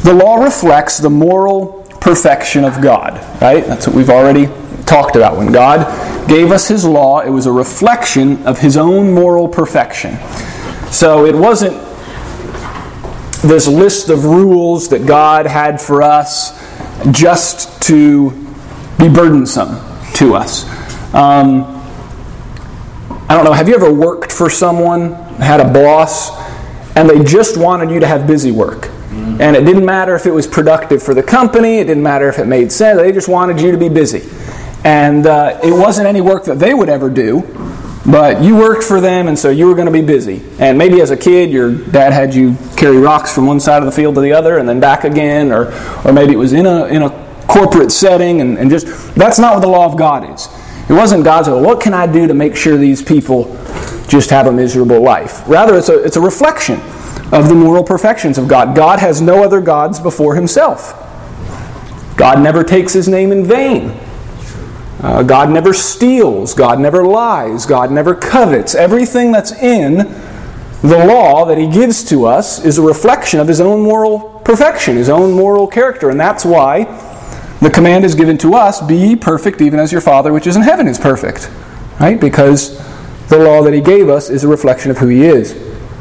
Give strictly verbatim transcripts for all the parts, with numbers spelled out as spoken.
The law reflects the moral perfection of God, right? That's what we've already talked about. When God gave us His law, it was a reflection of His own moral perfection. So it wasn't this list of rules that God had for us just to be burdensome to us. Um, I don't know, have you ever worked for someone, had a boss, and they just wanted you to have busy work? And it didn't matter if it was productive for the company, it didn't matter if it made sense, they just wanted you to be busy. And uh, it wasn't any work that they would ever do, but you worked for them, and so you were going to be busy. And maybe as a kid, your dad had you carry rocks from one side of the field to the other and then back again, or or maybe it was in a in a corporate setting, and, and just, that's not what the law of God is. It wasn't God's, well, what can I do to make sure these people just have a miserable life? Rather, it's a it's a reflection of the moral perfections of God. God has no other gods before Himself. God never takes His name in vain. Uh, God never steals. God never lies. God never covets. Everything that's in the law that He gives to us is a reflection of His own moral perfection, His own moral character. And that's why the command is given to us, be ye perfect even as your Father which is in heaven is perfect. Right? Because the law that He gave us is a reflection of who He is.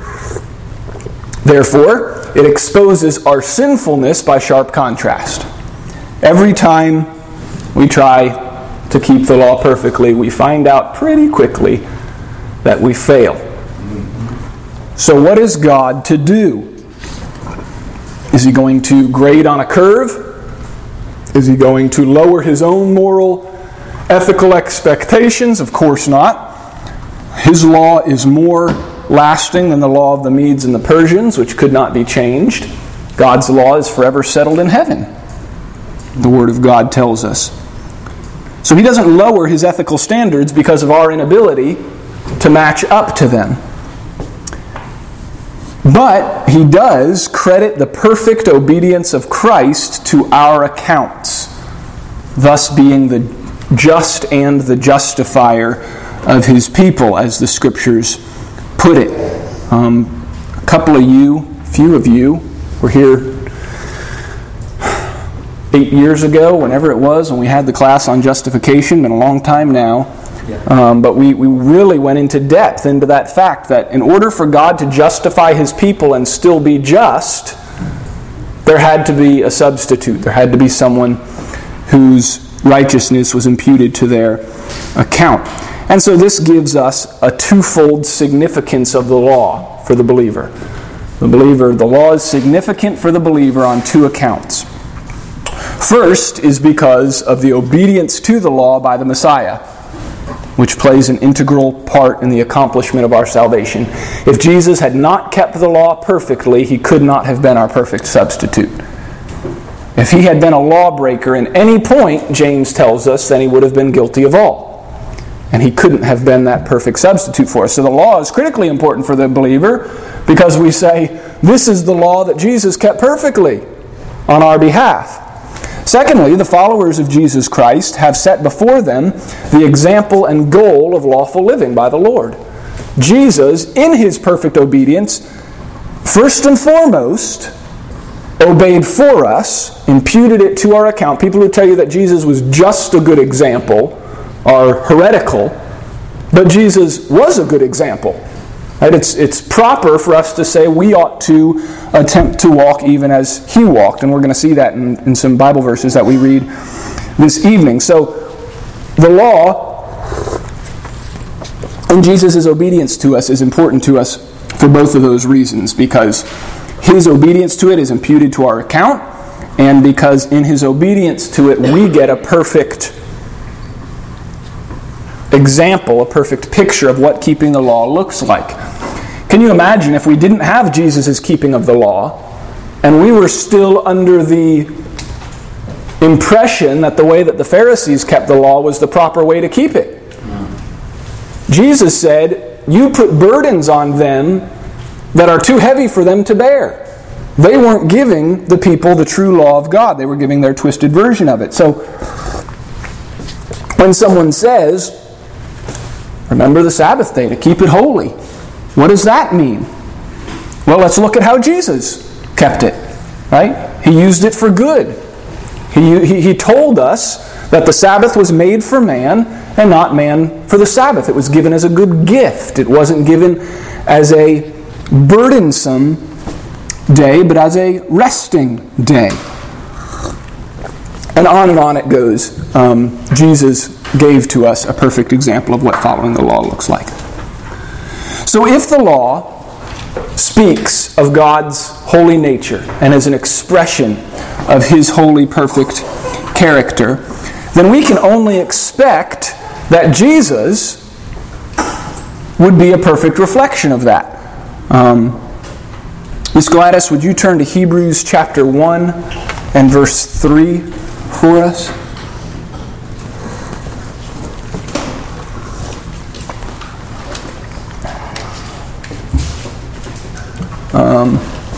Therefore, it exposes our sinfulness by sharp contrast. Every time we try to keep the law perfectly, we find out pretty quickly that we fail. So what is God to do? Is He going to grade on a curve? Is He going to lower His own moral, ethical expectations? Of course not. His law is more lasting than the law of the Medes and the Persians, which could not be changed. God's law is forever settled in heaven, the Word of God tells us. So He doesn't lower His ethical standards because of our inability to match up to them. But He does credit the perfect obedience of Christ to our accounts, thus being the just and the justifier of His people, as the Scriptures put it. Um, a couple of you, few of you, were here eight years ago, whenever it was, when we had the class on justification. Been a long time now. Yeah. Um, but we, we really went into depth into that fact that in order for God to justify His people and still be just, there had to be a substitute. There had to be someone whose righteousness was imputed to their account. And so this gives us a twofold significance of the law for the believer. The believer, the law is significant for the believer on two accounts. First is because of the obedience to the law by the Messiah, which plays an integral part in the accomplishment of our salvation. If Jesus had not kept the law perfectly, He could not have been our perfect substitute. If He had been a lawbreaker in any point, James tells us, then He would have been guilty of all. And He couldn't have been that perfect substitute for us. So the law is critically important for the believer because we say, this is the law that Jesus kept perfectly on our behalf. Secondly, the followers of Jesus Christ have set before them the example and goal of lawful living by the Lord. Jesus, in His perfect obedience, first and foremost, obeyed for us, imputed it to our account. People who tell you that Jesus was just a good example are heretical, but Jesus was a good example. Right? It's, it's proper for us to say we ought to attempt to walk even as He walked, and we're going to see that in, in some Bible verses that we read this evening. So the law and Jesus' obedience to us is important to us for both of those reasons, because His obedience to it is imputed to our account, and because in His obedience to it we get a perfect example, a perfect picture of what keeping the law looks like. Can you imagine if we didn't have Jesus' keeping of the law, and we were still under the impression that the way that the Pharisees kept the law was the proper way to keep it? Jesus said, you put burdens on them that are too heavy for them to bear. They weren't giving the people the true law of God. They were giving their twisted version of it. So, when someone says, remember the Sabbath day to keep it holy, what does that mean? Well, let's look at how Jesus kept it. right? He used it for good. He, he, he told us that the Sabbath was made for man and not man for the Sabbath. It was given as a good gift. It wasn't given as a burdensome day, but as a resting day. And on and on it goes. Um, Jesus gave to us a perfect example of what following the law looks like. So if the law speaks of God's holy nature and as an expression of His holy, perfect character, then we can only expect that Jesus would be a perfect reflection of that. Um, Miz Gladys, would you turn to Hebrews chapter one and verse three for us? Um,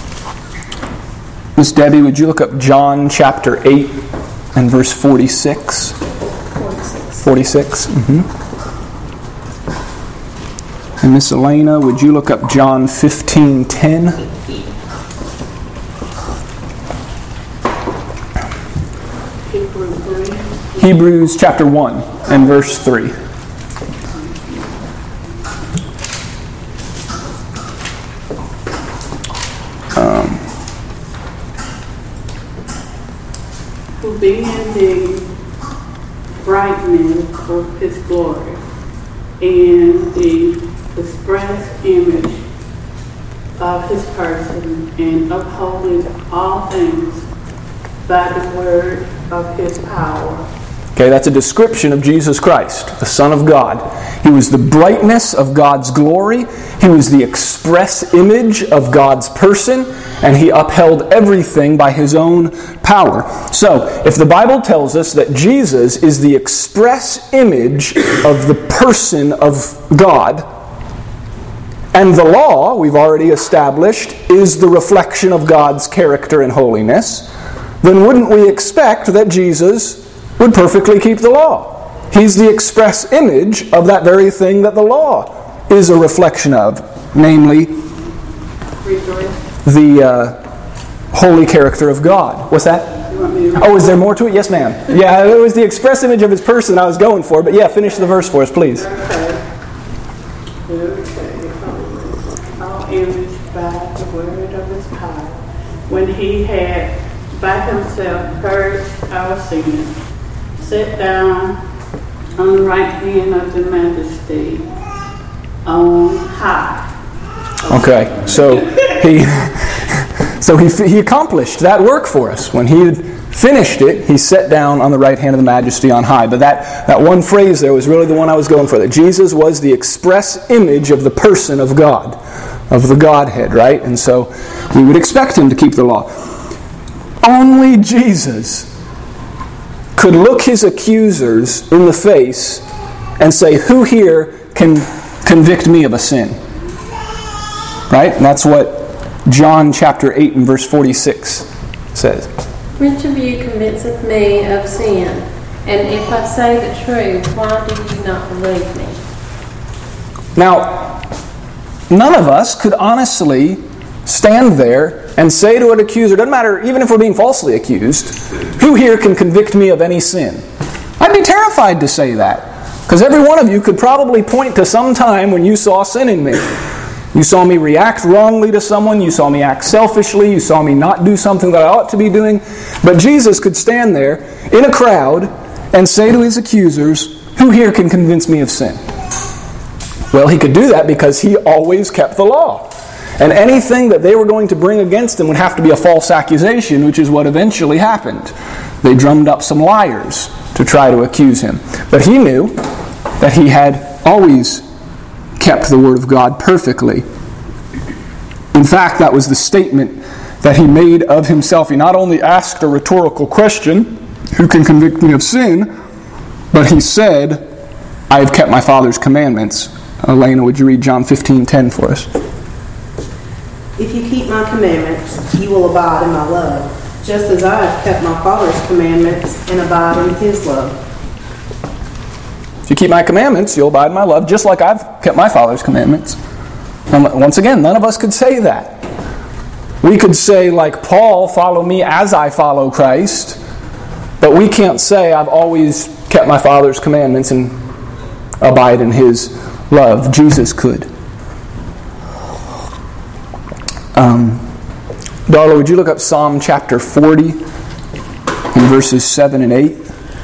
Miss Debbie, would you look up John chapter eight and verse forty-six? forty-six. forty-six. Mm-hmm. And Miss Elena, would you look up John fifteen ten? Hebrews chapter one and verse three. Um, Who being the brightness of His glory and the express image of His person, and upholding all things by the word of His power. Okay, that's a description of Jesus Christ, the Son of God. He was the brightness of God's glory. He was the express image of God's person, and He upheld everything by His own power. So, if the Bible tells us that Jesus is the express image of the person of God, and the law, we've already established, is the reflection of God's character and holiness, then wouldn't we expect that Jesus would perfectly keep the law? He's the express image of that very thing that the law is a reflection of, namely the uh, holy character of God. What's that? Oh, is there more to it? Yes, ma'am. Yeah, it was the express image of His person I was going for, but yeah, finish the verse for us, please. Okay. Okay. All image by the word of His power, when He had by Himself purged our sins, sat down on the right hand of the Majesty on high. Okay, so he so he he accomplished that work for us. When He had finished it, He sat down on the right hand of the Majesty on high. But that, that one phrase there was really the one I was going for, that Jesus was the express image of the person of God, of the Godhead, right? And so we would expect Him to keep the law. Only Jesus could look His accusers in the face and say, who here can convict me of a sin? Right? And that's what John chapter eight and verse forty-six says. Which of you convinceth me of sin? And if I say the truth, why do you not believe me? Now, none of us could honestly stand there and say to an accuser, doesn't matter, even if we're being falsely accused, who here can convict me of any sin? I'd be terrified to say that, because every one of you could probably point to some time when you saw sin in me. You saw me react wrongly to someone, you saw me act selfishly, you saw me not do something that I ought to be doing. But Jesus could stand there in a crowd and say to His accusers, who here can convince me of sin? Well, He could do that because He always kept the law. And anything that they were going to bring against Him would have to be a false accusation, which is what eventually happened. They drummed up some liars to try to accuse Him. But He knew that He had always kept the Word of God perfectly. In fact, that was the statement that He made of Himself. He not only asked a rhetorical question, who can convict me of sin, but He said, I have kept my Father's commandments. Elena, would you read John fifteen ten for us? If you keep my commandments, you will abide in my love, just as I have kept my Father's commandments and abide in His love. If you keep my commandments, you'll abide in my love, just like I've kept my Father's commandments. And once again, none of us could say that. We could say, like Paul, follow me as I follow Christ. But we can't say, I've always kept my Father's commandments and abide in His love. Jesus could. Um, Darla, would you look up Psalm chapter forty and verses seven and eight?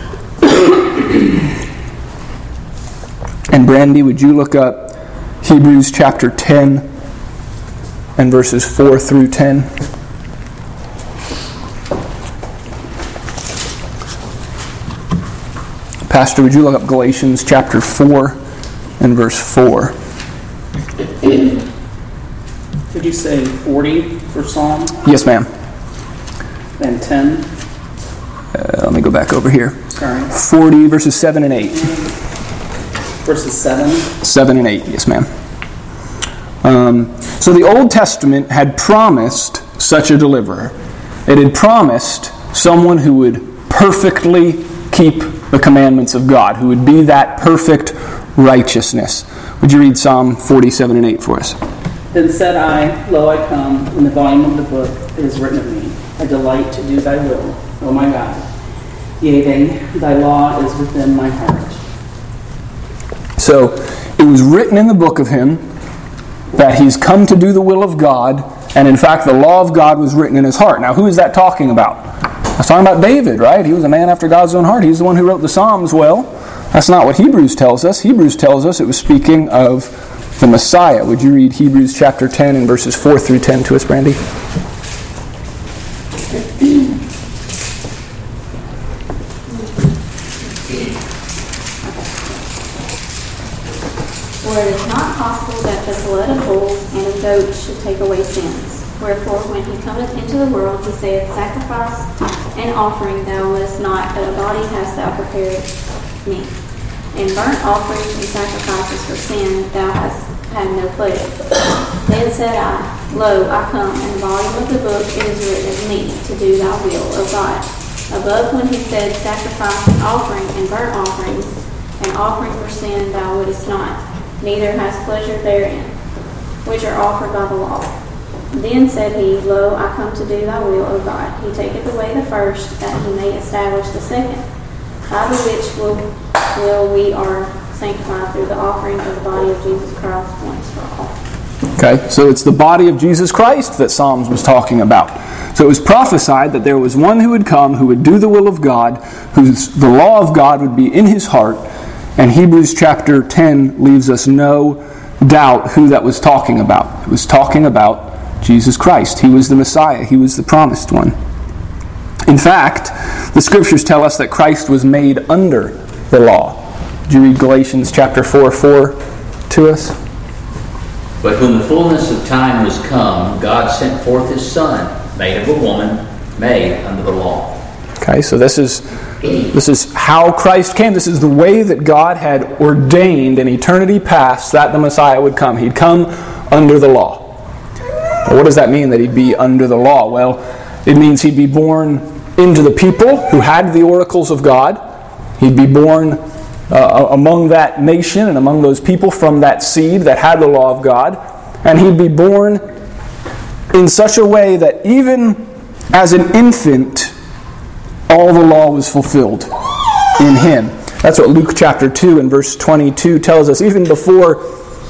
And Brandy, would you look up Hebrews chapter ten and verses four through ten? Pastor, would you look up Galatians chapter four and verse four? Did you say forty for Psalm? Yes, ma'am. And ten? Uh, let me go back over here. Sorry. forty verses seven and eight. Verses seven? seven and eight, yes, ma'am. Um, so the Old Testament had promised such a deliverer. It had promised someone who would perfectly keep the commandments of God, who would be that perfect righteousness. Would you read Psalm forty-seven and eight for us? Then said I, Lo, I come, in the volume of the book it is written of me. I delight to do thy will, O my God. Yea, thy law is within my heart. So, it was written in the book of him that he's come to do the will of God, and in fact the law of God was written in his heart. Now, who is that talking about? That's talking about David, right? He was a man after God's own heart. He's the one who wrote the Psalms. Well, that's not what Hebrews tells us. Hebrews tells us it was speaking of the Messiah. Would you read Hebrews chapter ten and verses four through ten to us, Brandy? For it is not possible that the blood of bulls and of goats should take away sins. Wherefore, when he cometh into the world, he saith, Sacrifice and offering thou wouldest not, but a body hast thou prepared me. And burnt offerings and sacrifices for sin thou hast had no pleasure. Then said I, Lo, I come, in the volume of the book it is written of me, to do thy will, O God. Above when he said, Sacrifice and offering and burnt offerings, and offering for sin thou wouldest not, neither hast pleasure therein, which are offered by the law. Then said he, Lo, I come to do thy will, O God. He taketh away the first, that he may establish the second, by the which will, will we are sanctified through the offering of the body of Jesus Christ once for all. Okay, so it's the body of Jesus Christ that Psalms was talking about. So it was prophesied that there was one who would come, who would do the will of God, whose the law of God would be in his heart, and Hebrews chapter ten leaves us no doubt who that was talking about. It was talking about Jesus Christ. He was the Messiah. He was the promised one. In fact, the Scriptures tell us that Christ was made under the law. Did you read Galatians chapter four, four to us? But when the fullness of time was come, God sent forth His Son, made of a woman, made under the law. Okay, so this is this is how Christ came. This is the way that God had ordained in eternity past that the Messiah would come. He'd come under the law. Well, what does that mean, that he'd be under the law? Well, it means he'd be born into the people who had the oracles of God. He'd be born uh, among that nation and among those people from that seed that had the law of God. And he'd be born in such a way that even as an infant, all the law was fulfilled in him. That's what Luke chapter two and verse twenty-two tells us. Even before,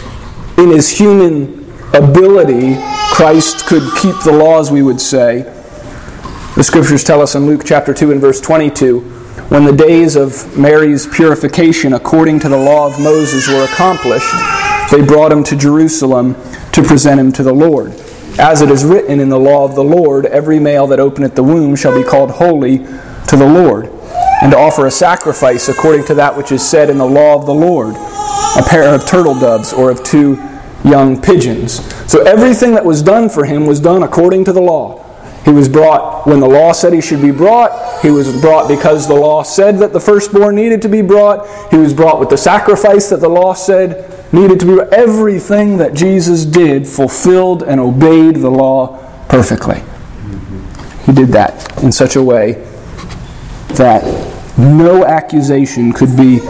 in his human ability, Christ could keep the laws, we would say. The Scriptures tell us in Luke chapter two and verse twenty-two, when the days of Mary's purification according to the law of Moses were accomplished, they brought him to Jerusalem to present him to the Lord. As it is written in the law of the Lord, every male that openeth the womb shall be called holy to the Lord, and to offer a sacrifice according to that which is said in the law of the Lord, a pair of turtle doves or of two young pigeons. So everything that was done for him was done according to the law. He was brought when the law said he should be brought. He was brought because the law said that the firstborn needed to be brought. He was brought with the sacrifice that the law said needed to be brought. Everything that Jesus did fulfilled and obeyed the law perfectly. He did that in such a way that no accusation could be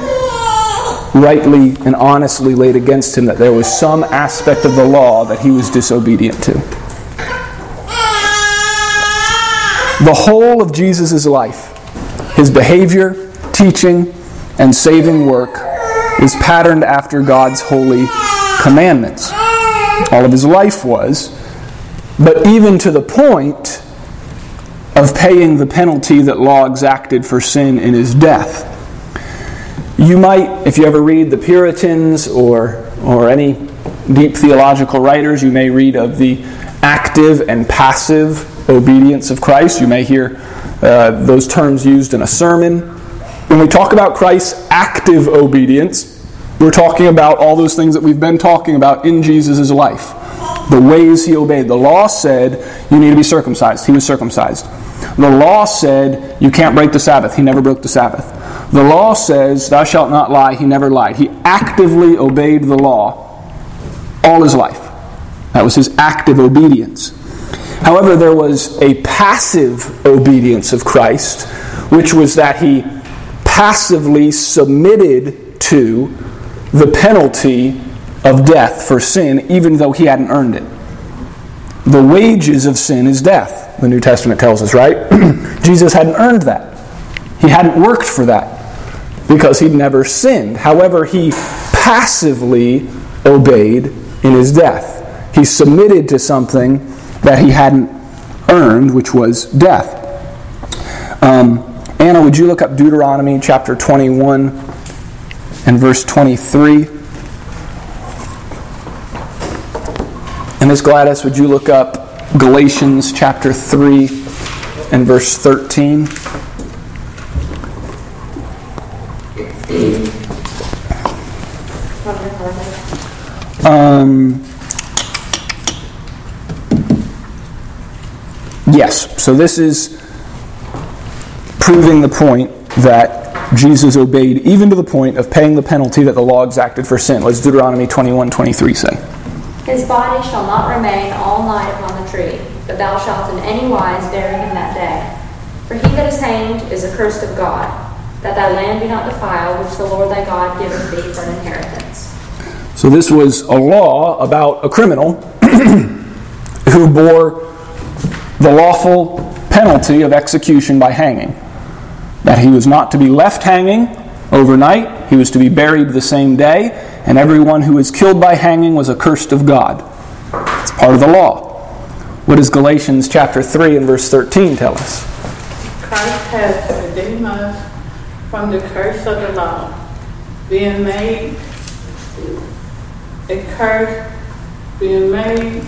rightly and honestly laid against him that there was some aspect of the law that he was disobedient to. The whole of Jesus' life, his behavior, teaching, and saving work is patterned after God's holy commandments. All of his life was, but even to the point of paying the penalty that law exacted for sin in his death. You might, if you ever read the Puritans or, or any deep theological writers, you may read of the active and passive obedience of Christ. You may hear uh, those terms used in a sermon. When we talk about Christ's active obedience, we're talking about all those things that we've been talking about in Jesus' life. The ways he obeyed. The law said you need to be circumcised. He was circumcised. The law said you can't break the Sabbath. He never broke the Sabbath. The law says thou shalt not lie. He never lied. He actively obeyed the law all his life. That was his active obedience. However, there was a passive obedience of Christ, which was that he passively submitted to the penalty of death for sin, even though he hadn't earned it. The wages of sin is death, the New Testament tells us, right? Jesus hadn't earned that. He hadn't worked for that because he'd never sinned. However, he passively obeyed in his death. He submitted to something that he hadn't earned, which was death. Um, Anna, would you look up Deuteronomy chapter twenty-one and verse twenty-three? And Miss Gladys, would you look up Galatians chapter three and verse thirteen? Um, yes, so this is proving the point that Jesus obeyed even to the point of paying the penalty that the law exacted for sin. What's Deuteronomy twenty-one twenty-three say? His body shall not remain all night upon the tree, but thou shalt in any wise bury him that day. For he that is hanged is accursed of God, that thy land be not defiled, which the Lord thy God giveth thee for an inheritance. So this was a law about a criminal who bore the lawful penalty of execution by hanging. That he was not to be left hanging overnight, he was to be buried the same day, and everyone who was killed by hanging was accursed of God. It's part of the law. What does Galatians chapter three and verse thirteen tell us? Christ has redeemed us from the curse of the law, being made a curse, being made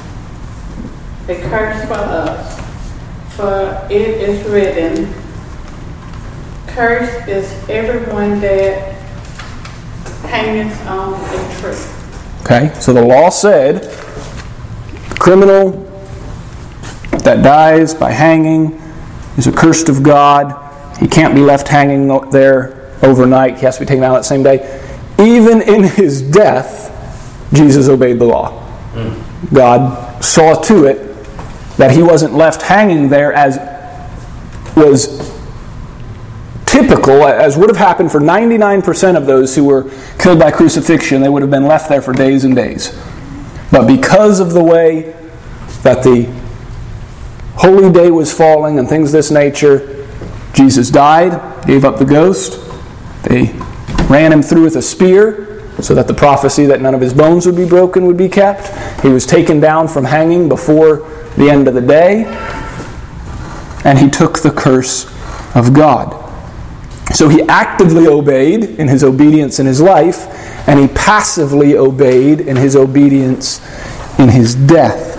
a curse for us. For it is written, cursed is everyone that hangeth on a tree. Okay, so the law said, the criminal that dies by hanging is accursed of God. He can't be left hanging there overnight. He has to be taken out that same day. Even in his death, Jesus obeyed the law. Mm. God saw to it that he wasn't left hanging there as was typical, as would have happened for ninety-nine percent of those who were killed by crucifixion. They would have been left there for days and days. But because of the way that the holy day was falling and things of this nature, Jesus died, gave up the ghost. They ran him through with a spear so that the prophecy that none of his bones would be broken would be kept. He was taken down from hanging before the end of the day, and he took the curse of God. So he actively obeyed in his obedience in his life, and he passively obeyed in his obedience in his death.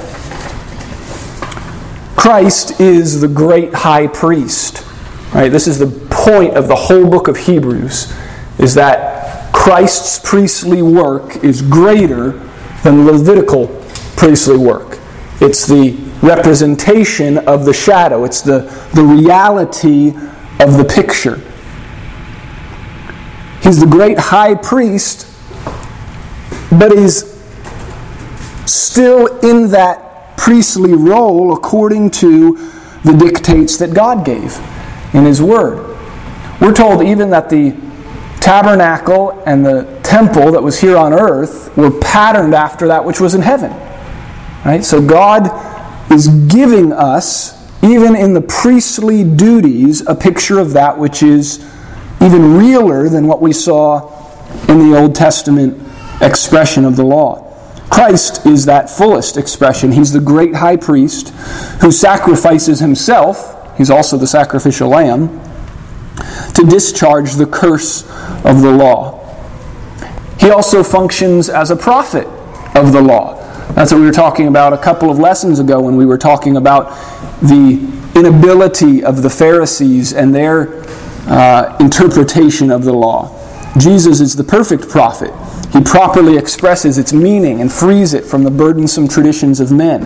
Christ is the great high priest. Right? This is the point of the whole book of Hebrews, is that Christ's priestly work is greater than the Levitical priestly work. It's the representation of the shadow. It's the, the reality of the picture. He's the great high priest, but he's still in that priestly role according to the dictates that God gave in His Word. We're told even that the tabernacle and the temple that was here on earth were patterned after that which was in heaven. Right? So God is giving us even in the priestly duties, a picture of that which is even realer than what we saw in the Old Testament expression of the law. Christ is that fullest expression. He's the great high priest who sacrifices himself, he's also the sacrificial lamb, to discharge the curse of the law. He also functions as a prophet of the law. That's what we were talking about a couple of lessons ago when we were talking about the inability of the Pharisees and their uh, interpretation of the law. Jesus is the perfect prophet. He properly expresses its meaning and frees it from the burdensome traditions of men.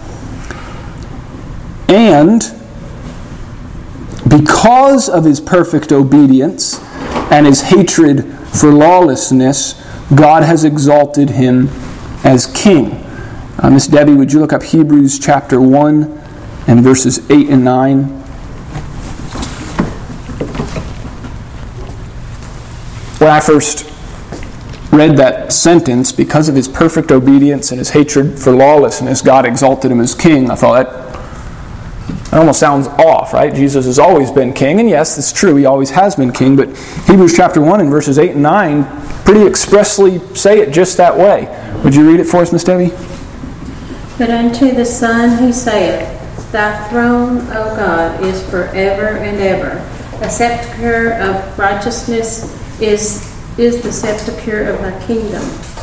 And because of his perfect obedience and his hatred for lawlessness, God has exalted him as king. Uh, Miss Debbie, would you look up Hebrews chapter one and verses eight and nine? When I first read that sentence, because of his perfect obedience and his hatred for lawlessness, God exalted him as king, I thought that, that almost sounds off, right? Jesus has always been king, and yes, it's true, he always has been king, but Hebrews chapter one and verses eight and nine pretty expressly say it just that way. Would you read it for us, Miss Debbie? But unto the Son he saith, Thy throne, O God, is forever and ever. A sepulchre of righteousness is, is the sepulchre of thy kingdom.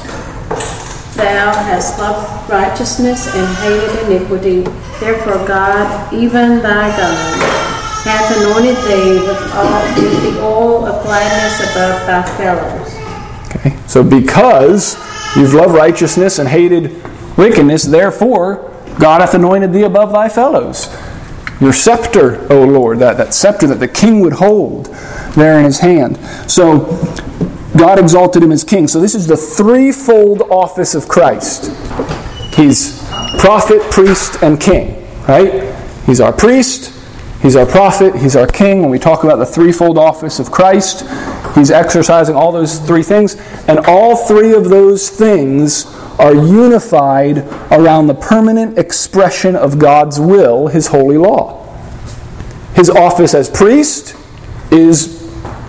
Thou hast loved righteousness and hated iniquity. Therefore God, even thy God, hath anointed thee with, all, with the oil of gladness above thy fellows. Okay, so because you've loved righteousness and hated wickedness, therefore God hath anointed thee above thy fellows. Your scepter, O Lord, that, that scepter that the king would hold there in his hand. So God exalted him as king. So this is the threefold office of Christ. He's prophet, priest, and king, right? He's our priest, he's our prophet, he's our king. When we talk about the threefold office of Christ, he's exercising all those three things, and all three of those things are unified around the permanent expression of God's will, his holy law. His office as priest is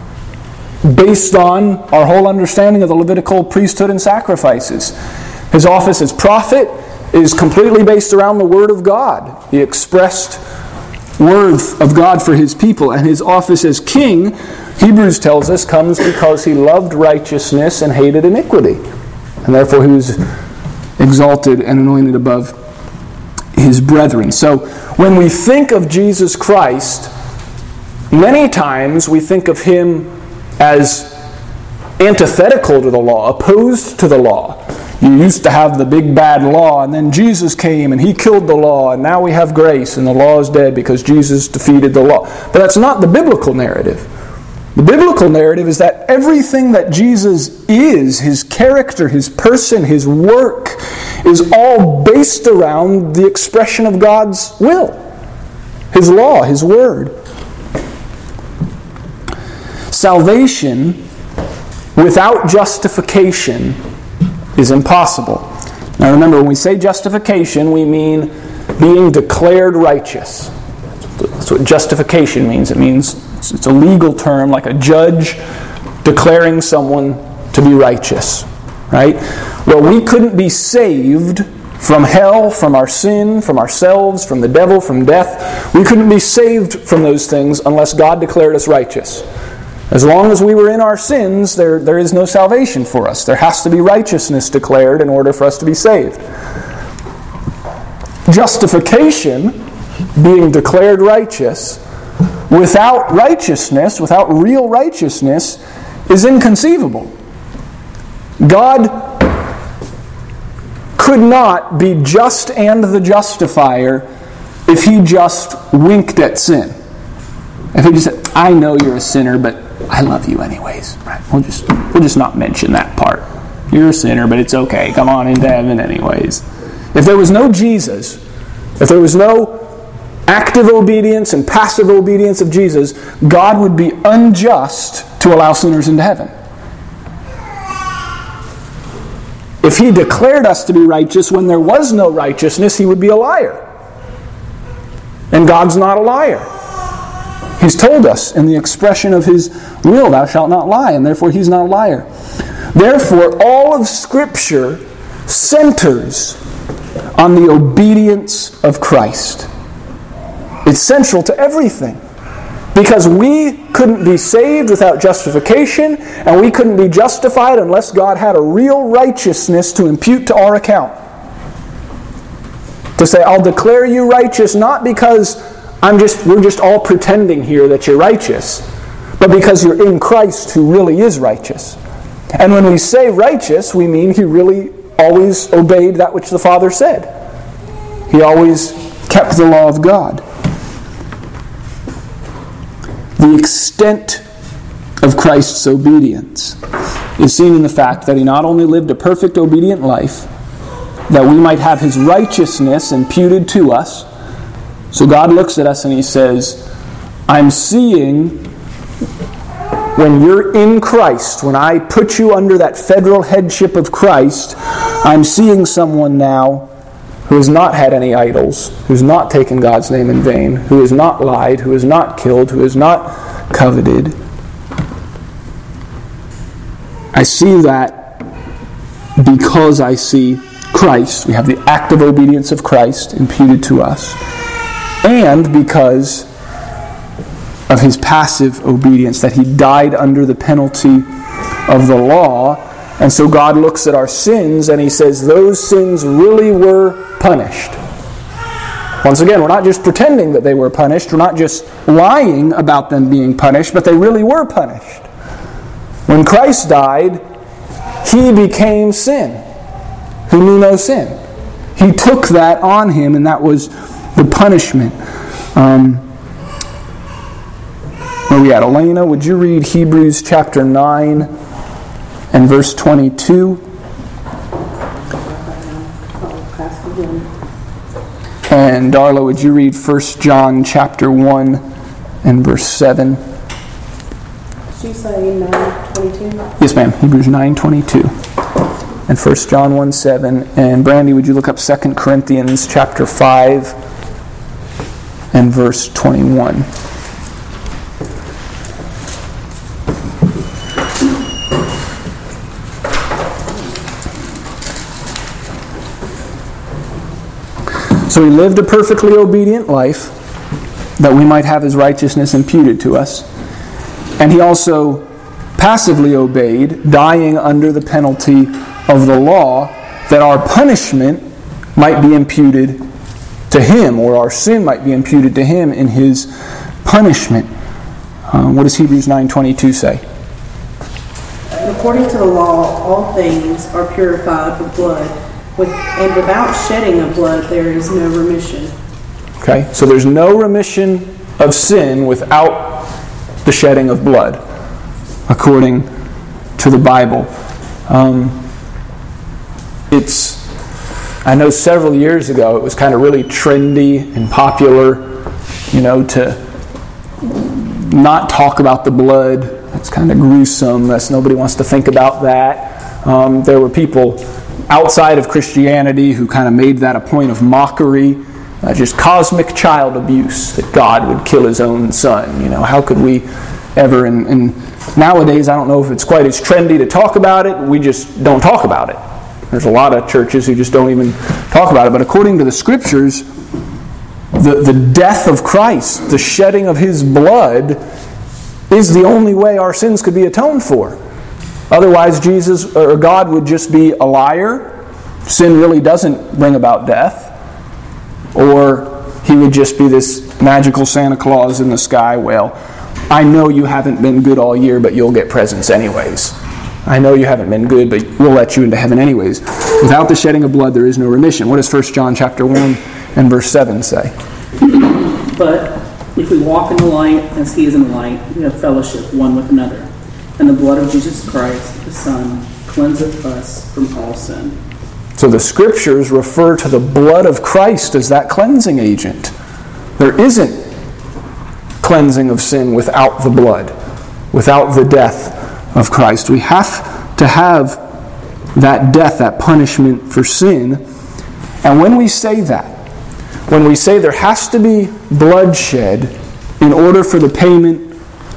based on our whole understanding of the Levitical priesthood and sacrifices. His office as prophet is completely based around the Word of God, the expressed Word of God for his people. And his office as king, Hebrews tells us, comes because he loved righteousness and hated iniquity. And therefore he was exalted and anointed above his brethren. So when we think of Jesus Christ, many times we think of him as antithetical to the law, opposed to the law. You used to have the big bad law, and then Jesus came and he killed the law, and now we have grace and the law is dead because Jesus defeated the law. But that's not the biblical narrative. The biblical narrative is that everything that Jesus is, his character, his person, his work, is all based around the expression of God's will, his law, his word. Salvation without justification is impossible. Now remember, when we say justification, we mean being declared righteous. That's what justification means. It means it's a legal term, like a judge declaring someone to be righteous. Right? Well, we couldn't be saved from hell, from our sin, from ourselves, from the devil, from death. We couldn't be saved from those things unless God declared us righteous. As long as we were in our sins, there, there is no salvation for us. There has to be righteousness declared in order for us to be saved. Justification, being declared righteous, without righteousness, without real righteousness, is inconceivable. God could not be just and the justifier if he just winked at sin. If he just said, I know you're a sinner, but I love you anyways. Right? We'll just we'll just not mention that part. You're a sinner, but it's okay. Come on into heaven anyways. If there was no Jesus, if there was no active obedience and passive obedience of Jesus, God would be unjust to allow sinners into heaven. If he declared us to be righteous when there was no righteousness, he would be a liar. And God's not a liar. He's told us in the expression of His will, thou shalt not lie, and therefore He's not a liar. Therefore, all of Scripture centers on the obedience of Christ. It's central to everything. Because we couldn't be saved without justification, and we couldn't be justified unless God had a real righteousness to impute to our account. To say, I'll declare you righteous, not because I'm just we're just all pretending here that you're righteous, but because you're in Christ who really is righteous. And when we say righteous, we mean He really always obeyed that which the Father said. He always kept the law of God. The extent of Christ's obedience is seen in the fact that He not only lived a perfect obedient life, that we might have His righteousness imputed to us. So God looks at us and He says, I'm seeing when you're in Christ, when I put you under that federal headship of Christ, I'm seeing someone now who has not had any idols, who's not taken God's name in vain, who has not lied, who has not killed, who has not coveted. I see that because I see Christ. We have the active obedience of Christ imputed to us. And because of His passive obedience, that He died under the penalty of the law. And so God looks at our sins and He says, those sins really were punished. Once again, we're not just pretending that they were punished. We're not just lying about them being punished, but they really were punished. When Christ died, He became sin, who knew no sin. He took that on Him, and that was the punishment. Um, where are we at? Elena, would you read Hebrews chapter nine and verse twenty-two? And Darla, would you read First John chapter one and verse seven? Did you say nine twenty-two? Yes, ma'am. Hebrews nine twenty-two. And First John one seven. And Brandy, would you look up Second Corinthians chapter five and verse twenty-one? So He lived a perfectly obedient life that we might have His righteousness imputed to us. And He also passively obeyed, dying under the penalty of the law, that our punishment might be imputed to Him, or our sin might be imputed to Him in His punishment. Um, what does Hebrews nine twenty-two say? According to the law, all things are purified with blood. With, and without shedding of blood, there is no remission. Okay, so there's no remission of sin without the shedding of blood, according to the Bible. Um, it's, I know several years ago, it was kind of really trendy and popular, you know, to not talk about the blood. It's kind of gruesome. That's, nobody wants to think about that. Um, there were people outside of Christianity who kind of made that a point of mockery, uh, just cosmic child abuse, that God would kill His own Son. You know, how could we ever? And, and nowadays, I don't know if it's quite as trendy to talk about it. We just don't talk about it. There's a lot of churches who just don't even talk about it. But according to the Scriptures, the, the death of Christ, the shedding of His blood, is the only way our sins could be atoned for. Otherwise, Jesus or God would just be a liar. Sin really doesn't bring about death. Or He would just be this magical Santa Claus in the sky. Well, I know you haven't been good all year, but you'll get presents anyways. I know you haven't been good, but we'll let you into heaven anyways. Without the shedding of blood, there is no remission. What does First John chapter one and verse seven say? But if we walk in the light as He is in the light, we have fellowship one with another. And the blood of Jesus Christ, the Son, cleanseth us from all sin. So the Scriptures refer to the blood of Christ as that cleansing agent. There isn't cleansing of sin without the blood, without the death of Christ. We have to have that death, that punishment for sin. And when we say that, when we say there has to be bloodshed in order for the payment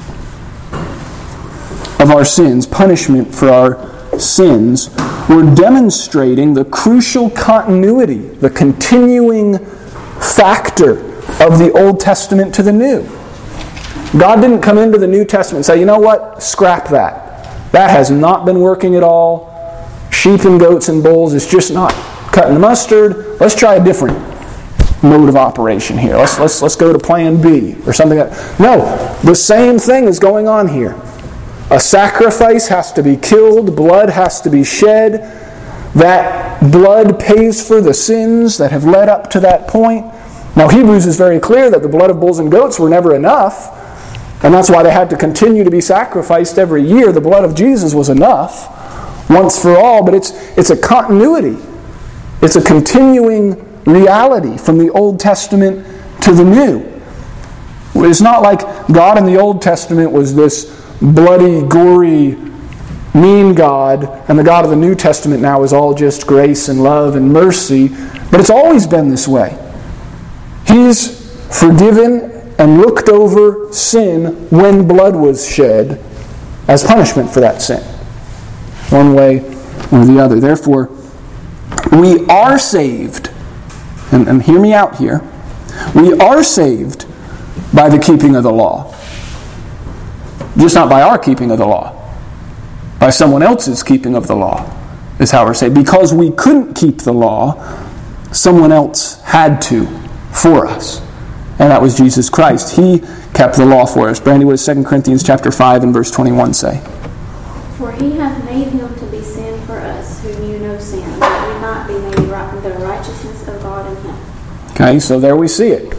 of our sins, punishment for our sins, we're demonstrating the crucial continuity, the continuing factor of the Old Testament to the New. God didn't come into the New Testament and say, you know what, scrap that. That has not been working at all. Sheep and goats and bulls is just not cutting the mustard. Let's try a different mode of operation here. Let's, let's, let's go to plan B or something like that. No, the same thing is going on here. A sacrifice has to be killed. Blood has to be shed. That blood pays for the sins that have led up to that point. Now, Hebrews is very clear that the blood of bulls and goats were never enough, and that's why they had to continue to be sacrificed every year. The blood of Jesus was enough, once for all, but it's, it's a continuity. It's a continuing reality from the Old Testament to the New. It's not like God in the Old Testament was this bloody, gory, mean God, and the God of the New Testament now is all just grace and love and mercy, but it's always been this way. He's forgiven and looked over sin when blood was shed as punishment for that sin, one way or the other. Therefore, we are saved, and, and hear me out here, we are saved by the keeping of the law. Just not by our keeping of the law. By someone else's keeping of the law is how we're saved. Because we couldn't keep the law, someone else had to for us. And that was Jesus Christ. He kept the law for us. Brandy, what does Second Corinthians chapter five and verse twenty-one say? For he hath made him to be sin for us, who knew no sin, that we might be made right, the righteousness of God in him. Okay, so there we see it.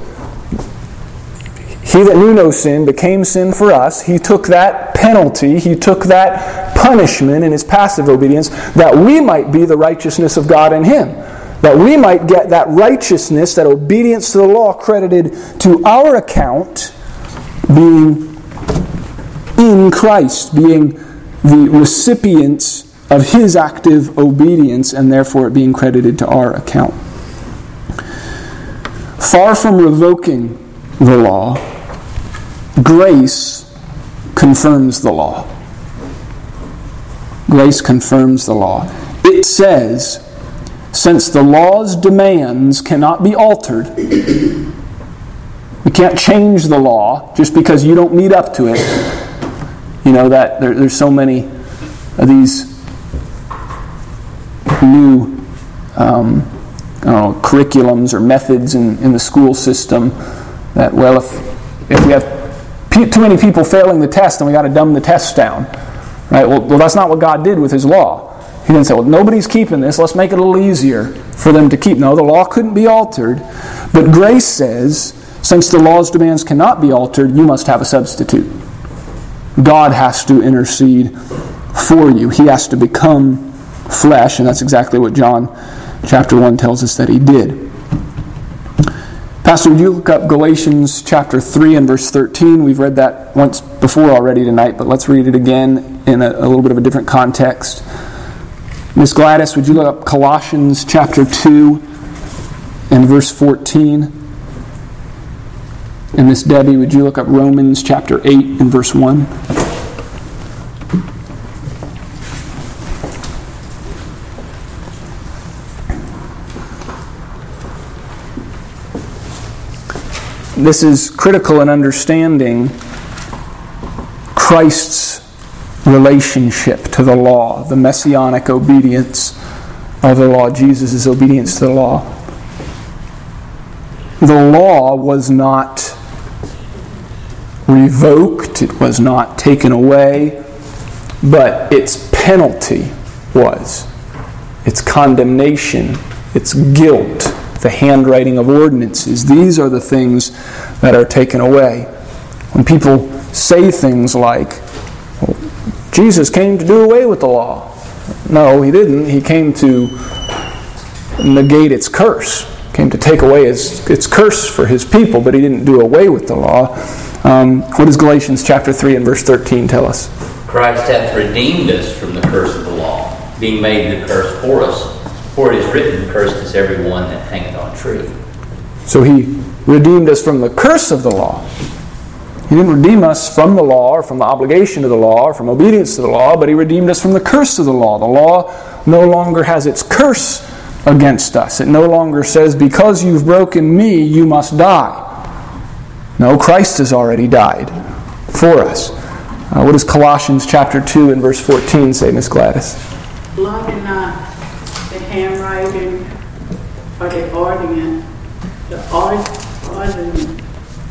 He that knew no sin became sin for us. He took that penalty, he took that punishment in his passive obedience, that we might be the righteousness of God in him. That we might get that righteousness, that obedience to the law credited to our account, being in Christ, being the recipients of his active obedience, and therefore it being credited to our account. Far from revoking the law, grace confirms the law. Grace confirms the law. It says, since the law's demands cannot be altered, we can't change the law just because you don't meet up to it. You know, that there, there's so many of these new um, I don't know, curriculums or methods in, in the school system that, well, if, if we have too many people failing the test, then we got to dumb the test down. Right? Well, well, that's not what God did with his law. He didn't say, well, nobody's keeping this, let's make it a little easier for them to keep. No, the law couldn't be altered. But grace says, since the law's demands cannot be altered, you must have a substitute. God has to intercede for you. He has to become flesh, and that's exactly what John chapter one tells us that he did. Pastor, would you look up Galatians chapter three and verse thirteen? We've read that once before already tonight, but let's read it again in a, a little bit of a different context. Miss Gladys, would you look up Colossians chapter two and verse fourteen? And Miss Debbie, would you look up Romans chapter eight and verse one? This is critical in understanding Christ's relationship to the law, the messianic obedience of the law, Jesus' obedience to the law. The law was not revoked, it was not taken away, but its penalty was. Its condemnation, its guilt, the handwriting of ordinances. These are the things that are taken away. When people say things like, well, Jesus came to do away with the law. No, he didn't. He came to negate its curse. He came to take away its, its curse for his people, but he didn't do away with the law. Um, what does Galatians chapter three and verse thirteen tell us? Christ hath redeemed us from the curse of the law, being made the curse for us. For it is written, cursed is every one that hangeth on a tree. So He redeemed us from the curse of the law. He didn't redeem us from the law or from the obligation of the law or from obedience to the law, but He redeemed us from the curse of the law. The law no longer has its curse against us. It no longer says, because you've broken me, you must die. No, Christ has already died for us. Uh, what does Colossians chapter two and verse fourteen say, Miss Gladys? Blotting not the handwriting or the ordinance, the ordinance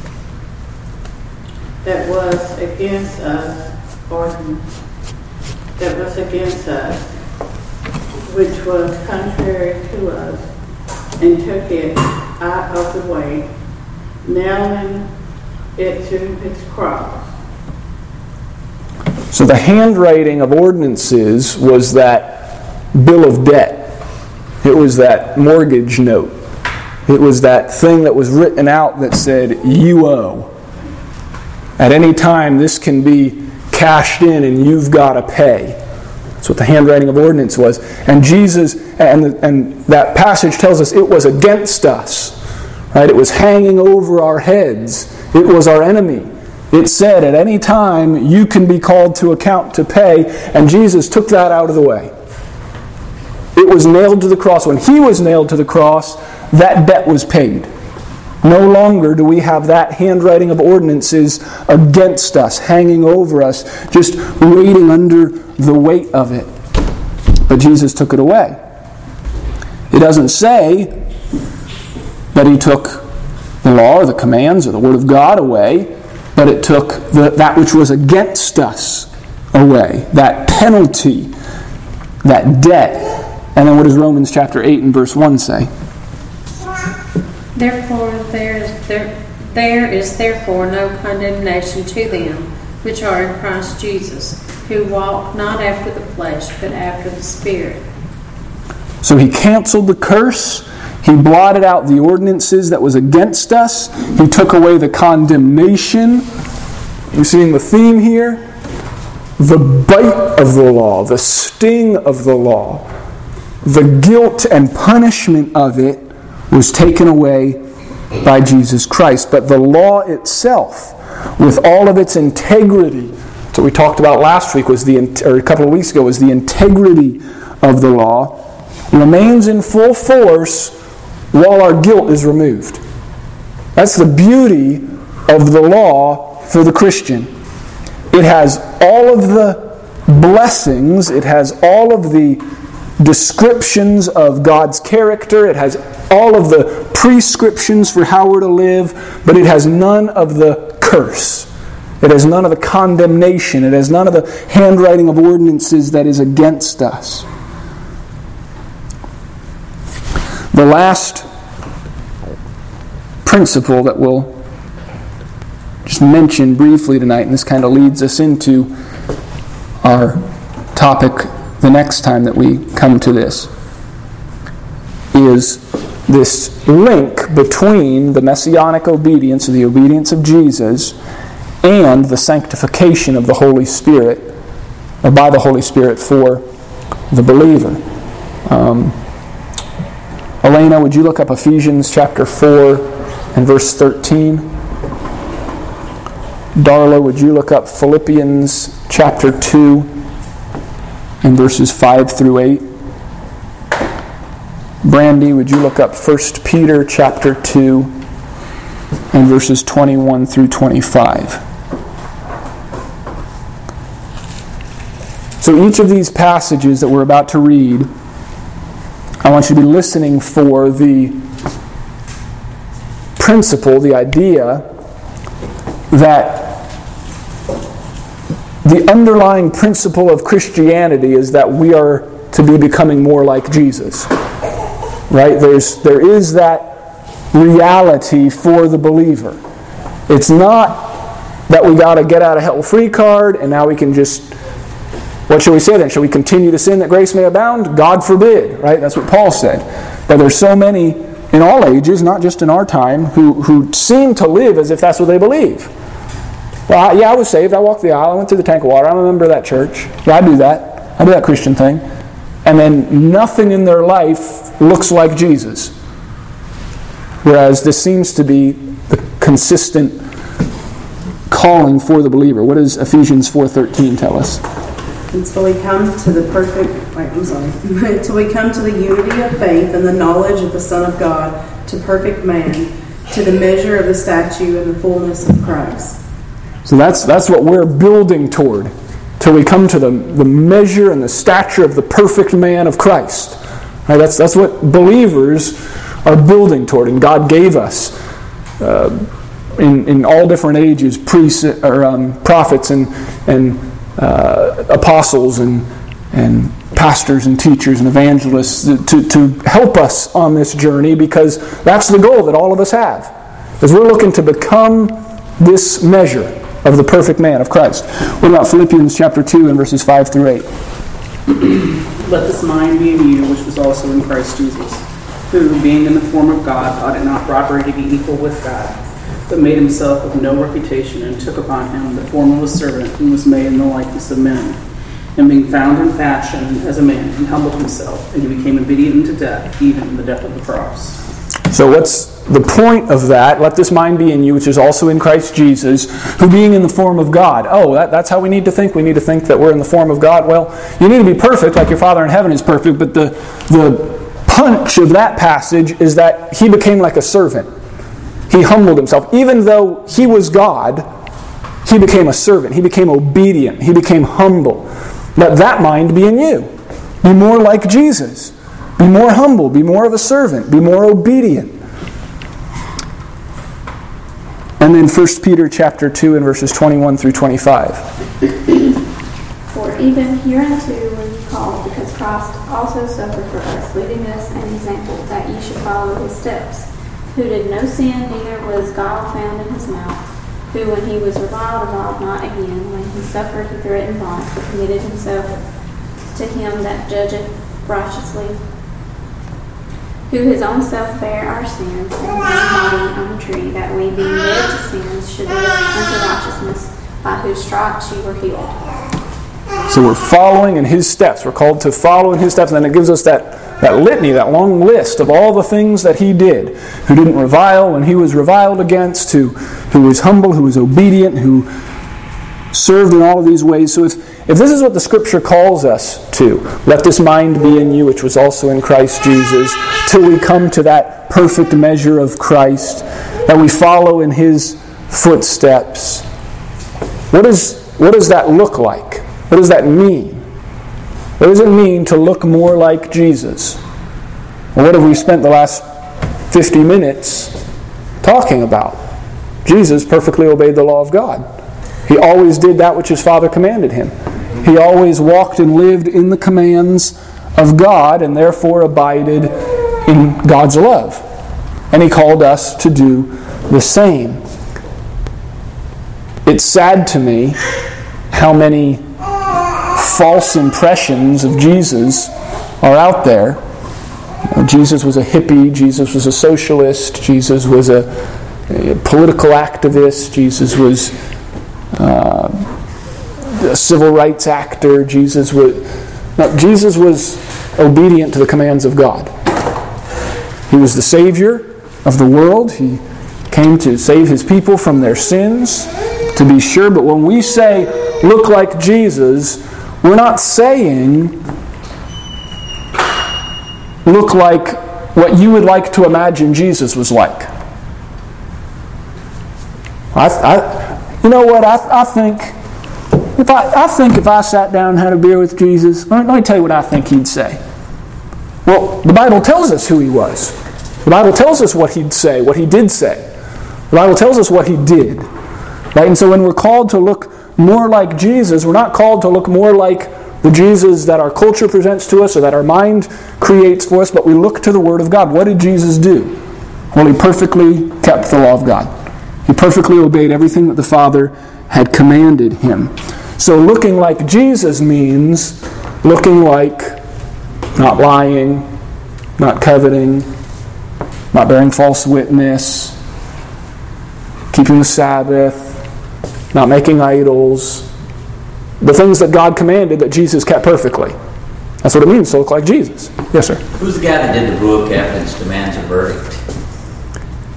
that was against us, ordinance that was against us, which was contrary to us, and took it out of the way, nailing it to His cross. So the handwriting of ordinances was that bill of debt. It was that mortgage note. It was that thing that was written out that said, you owe. At any time, this can be cashed in and you've got to pay. That's what the handwriting of ordinance was. And Jesus, and, and that passage tells us it was against us. Right? It was hanging over our heads. It was our enemy. It said at any time you can be called to account to pay, and Jesus took that out of the way. It was nailed to the cross. When He was nailed to the cross, that debt was paid. No longer do we have that handwriting of ordinances against us, hanging over us, just waiting under the weight of it. But Jesus took it away. It doesn't say that He took the law or the commands or the Word of God away, but it took the, that which was against us away, that penalty, that debt. And then what does Romans chapter eight and verse one say? Therefore there is, there, there is therefore no condemnation to them which are in Christ Jesus, who walk not after the flesh, but after the Spirit. So He canceled the curse. He blotted out the ordinances that was against us. He took away the condemnation. You seeing the theme here? The bite of the law, the sting of the law, the guilt and punishment of it was taken away by Jesus Christ. But the law itself, with all of its integrity, that's what we talked about last week, was the or a couple of weeks ago, was the integrity of the law, remains in full force while our guilt is removed. That's the beauty of the law for the Christian. It has all of the blessings, it has all of the descriptions of God's character, it has all of the prescriptions for how we're to live, but it has none of the curse. It has none of the condemnation. It has none of the handwriting of ordinances that is against us. The last principle that we'll just mention briefly tonight, and this kind of leads us into our topic the next time that we come to this, is this link between the messianic obedience, or the obedience of Jesus, and the sanctification of the Holy Spirit, or by the Holy Spirit for the believer. Um, Elena, would you look up Ephesians chapter four and verse thirteen? Darla, would you look up Philippians chapter two and verses five through eight? Brandy, would you look up First Peter chapter two and verses twenty-one through twenty-five? So each of these passages that we're about to read, I want you to be listening for the principle, the idea that the underlying principle of Christianity is that we are to be becoming more like Jesus. Right? There's, there is that reality for the believer. It's not that we got a get out of hell free card and now we can just, what shall we say then? Shall we continue to sin that grace may abound? God forbid, right? That's what Paul said. But there's so many in all ages, not just in our time, who, who seem to live as if that's what they believe. Well, I, yeah, I was saved. I walked the aisle. I went through the tank of water. I'm a member of that church. Yeah, I do that. I do that Christian thing. And then nothing in their life looks like Jesus. Whereas this seems to be the consistent calling for the believer. What does Ephesians four thirteen tell us? Until we come to the perfect, wait, I'm sorry. Until we come to the unity of faith and the knowledge of the Son of God, to perfect man, to the measure of the stature and the fullness of Christ. So that's that's what we're building toward, till we come to the, the measure and the stature of the perfect man of Christ. Right? That's that's what believers are building toward, and God gave us uh, in in all different ages, priests or um, prophets and and uh, apostles and and pastors and teachers and evangelists to to help us on this journey, because that's the goal that all of us have, is we're looking to become this measure of the perfect man of Christ. What about Philippians chapter two and verses five through eight? Let this mind be in you, which was also in Christ Jesus, who, being in the form of God, thought it not robbery to be equal with God, but made himself of no reputation, and took upon him the form of a servant, and was made in the likeness of men. And being found in fashion as a man, he humbled himself, and he became obedient unto death, even the death of the cross. So what's the point of that? Let this mind be in you, which is also in Christ Jesus, who being in the form of God. Oh, that, that's how we need to think. We need to think that we're in the form of God. Well, you need to be perfect like your Father in heaven is perfect, but the, the punch of that passage is that he became like a servant. He humbled himself. Even though he was God, he became a servant. He became obedient. He became humble. Let that mind be in you. Be more like Jesus. Be more humble. Be more of a servant. Be more obedient. And then First Peter chapter two and verses twenty-one through twenty-five. For even hereunto were ye called, because Christ also suffered for us, leaving us an example, that ye should follow his steps, who did no sin, neither was guile found in his mouth, who when he was reviled, reviled not again, when he suffered, he threatened not, but committed himself to him that judgeth righteously, who his own self bare our sins, and his own body on the tree, that we, being dead to sins, should live unto righteousness, by whose stripes ye were healed. So we're following in his steps. We're called to follow in his steps, and then it gives us that, that litany, that long list of all the things that he did. Who didn't revile when he was reviled against, who, who was humble, who was obedient, who served in all of these ways. So if, if this is what the Scripture calls us to, let this mind be in you, which was also in Christ Jesus, till we come to that perfect measure of Christ, that we follow in his footsteps. What is, what does that look like? What does that mean? What does it mean to look more like Jesus? Well, what have we spent the last fifty minutes talking about? Jesus perfectly obeyed the law of God. He always did that which his Father commanded him. He always walked and lived in the commands of God, and therefore abided in God's love. And he called us to do the same. It's sad to me how many false impressions of Jesus are out there. You know, Jesus was a hippie, Jesus was a socialist, Jesus was a, a political activist, Jesus was uh, a civil rights actor, Jesus was no, Jesus was obedient to the commands of God. He was the Savior of the world. He came to save his people from their sins, to be sure. But when we say, look like Jesus, we're not saying, look like what you would like to imagine Jesus was like. I, I, you know what? I, I think if I, I think if I sat down and had a beer with Jesus, let me, let me tell you what I think he'd say. Well, the Bible tells us who he was. The Bible tells us what he'd say, what he did say. The Bible tells us what he did. Right? And so when we're called to look more like Jesus, we're not called to look more like the Jesus that our culture presents to us or that our mind creates for us, but we look to the Word of God. What did Jesus do? Well, he perfectly kept the law of God. He perfectly obeyed everything that the Father had commanded him. So looking like Jesus means looking like not lying, not coveting, not bearing false witness, keeping the Sabbath, not making idols, the things that God commanded that Jesus kept perfectly. That's what it means to look like Jesus. Yes, sir? Who's the guy that did the Rule of Evidence demands a verdict?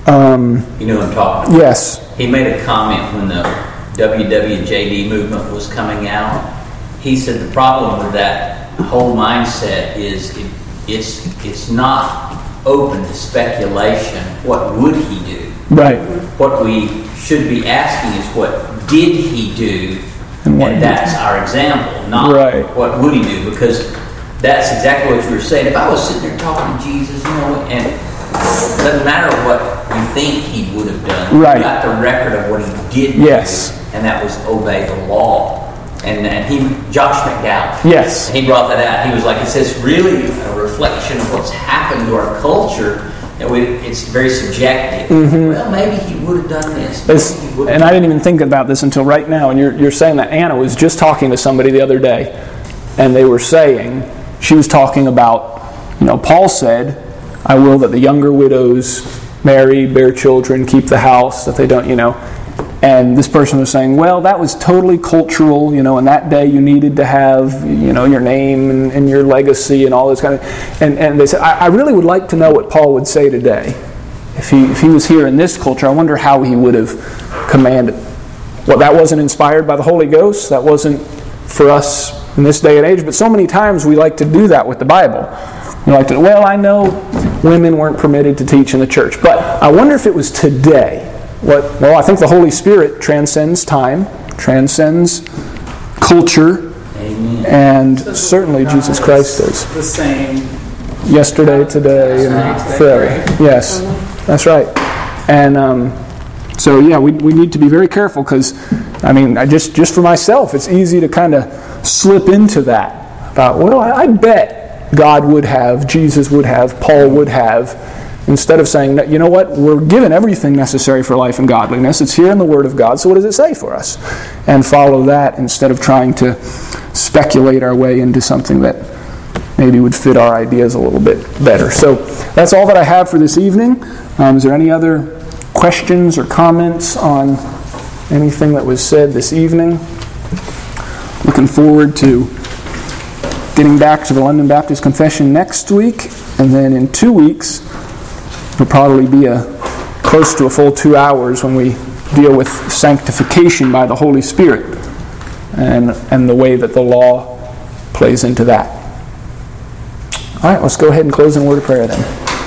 Um, You know who I'm talking about? yes. He made a comment when the W W J D movement was coming out. He said the problem with that whole mindset is it, it's it's not open to speculation. What would he do? Right. What we should be asking is what did he do? And what And that's our example, not Right. what would he do? Because that's exactly what you were saying. If I was sitting there talking to Jesus, you know, and it doesn't matter what you think he would have done. Right. You got the record of what he did Yes. do, and that was obey the law. And, and he, Josh McDowell, Yes. he brought that out. He was like, it says really a reflection of what's happened to our culture. That we, it's very subjective. Mm-hmm. Well, maybe he would have done this. It's, Maybe he would and I didn't even think about this until right now. And you're, you're saying that Anna was just talking to somebody the other day, and they were saying, she was talking about, you know, Paul said, I will that the younger widows marry, bear children, keep the house, that they don't, you know. And this person was saying, well, that was totally cultural, you know, in that day you needed to have, you know, your name and, and your legacy and all this kind of, and, and they said, I, I really would like to know what Paul would say today. If he, if he was here in this culture, I wonder how he would have commanded. Well, that wasn't inspired by the Holy Ghost, that wasn't for us in this day and age, but so many times we like to do that with the Bible. We like to, well, I know women weren't permitted to teach in the church, but I wonder if it was today. What? Well, I think the Holy Spirit transcends time, transcends culture, Amen. and certainly God Jesus is Christ is. the same. Yesterday, today, and Yesterday, forever. today, Yes, that's right. And um, so, yeah, we we need to be very careful because, I mean, I just just for myself, it's easy to kind of slip into that. About, well, I, I bet God would have, Jesus would have, Paul would have. Instead of saying, you know what, we're given everything necessary for life and godliness. It's here in the Word of God, so what does it say for us? And follow that instead of trying to speculate our way into something that maybe would fit our ideas a little bit better. So that's all that I have for this evening. Um, is there any other questions or comments on anything that was said this evening? Looking forward to getting back to the London Baptist Confession next week, and then in two weeks, it'll probably be a close to a full two hours when we deal with sanctification by the Holy Spirit and and the way that the law plays into that. All right, let's go ahead and close in a word of prayer then.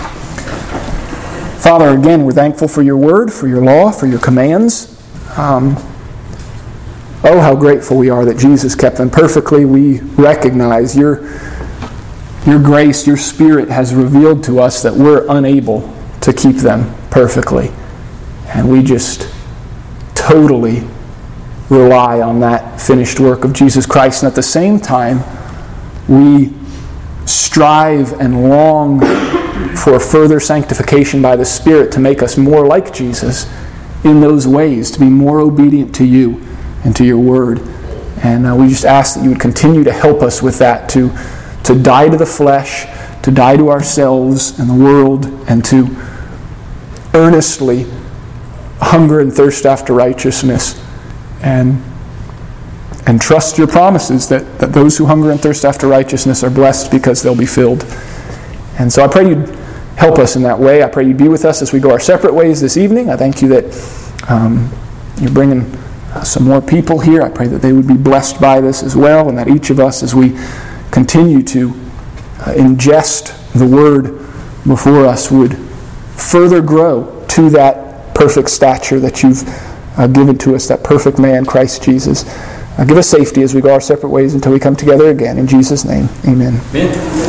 Father, again, we're thankful for your word, for your law, for your commands. Um, oh, how grateful we are that Jesus kept them perfectly. We recognize your, your grace, your Spirit has revealed to us that we're unable to keep them perfectly. And we just totally rely on that finished work of Jesus Christ. And at the same time, we strive and long for further sanctification by the Spirit to make us more like Jesus in those ways, to be more obedient to you and to your word. And uh, we just ask that you would continue to help us with that, to, to die to the flesh, to die to ourselves and the world, and to earnestly hunger and thirst after righteousness, and and trust your promises that, that those who hunger and thirst after righteousness are blessed because they'll be filled. And so I pray you'd help us in that way. I pray you'd be with us as we go our separate ways this evening. I thank you that um, you're bringing uh, some more people here. I pray that they would be blessed by this as well, and that each of us, as we continue to uh, ingest the word before us, would further grow to that perfect stature that you've uh, given to us, that perfect man, Christ Jesus. Uh, give us safety as we go our separate ways until we come together again. In Jesus' name, amen. Amen.